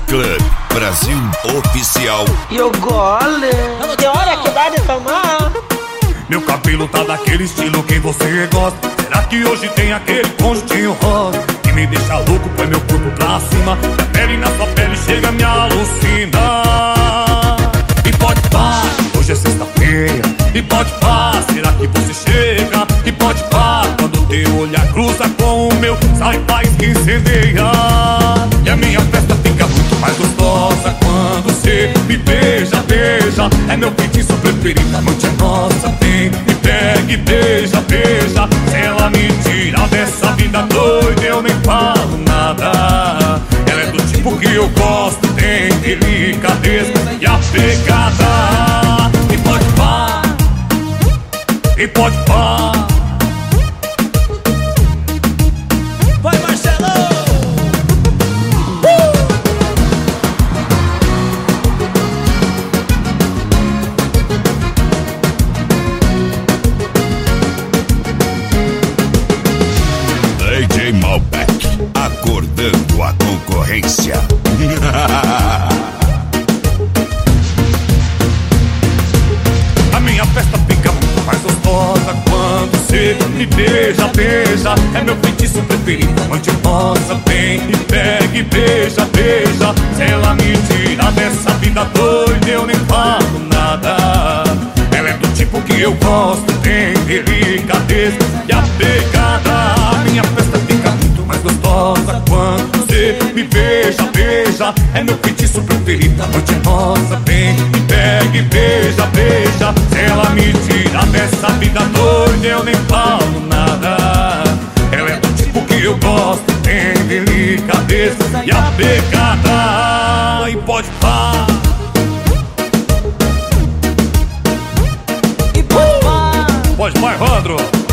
Club Brasil Oficial. E o gole, tem hora que dá de tomar. Meu cabelo tá daquele estilo que você gosta. Será que hoje tem aquele conjuntinho rosa que me deixa louco, põe meu corpo pra cima? A pele na sua pele chega a me alucinar. E pode pá, hoje é sexta-feira. E pode pá, será que você chega? E pode pá, quando teu olhar cruza com o meu, sai paz que incendeia. E a minha festa fica muito mais gostosa quando você me beija, beija. É meu feitiço preferido, a noite é nossa. Vem, me pega e beija, beija. Se ela me tira dessa vida doida, eu nem falo nada. Ela é do tipo que eu gosto, tem delicadeza e a pegada. E pode pá, e pode pá. Vai, Marcelo! DJ Malbec, acordando a concorrência. A minha festa fica muito mais gostosa quando você me beija, beija. É meu feitiço preferido, a noite nossa. Vem, me pega e beija, beija. Se ela me tira dessa vida doida, eu nem falo nada. Ela é do tipo que eu gosto, tem delicadeza e a pegada. A minha festa fica muito mais gostosa quando você me beija, beija. É meu feitiço preferido, a noite é nossa. Vem, me pega e beija, beija. Se ela me tira dessa vida doida, eu nem falo nada. Ela é do tipo que eu gosto, tem delicadeza e a pegada. E pode pá. E pode pá. Pode pá, Evandro.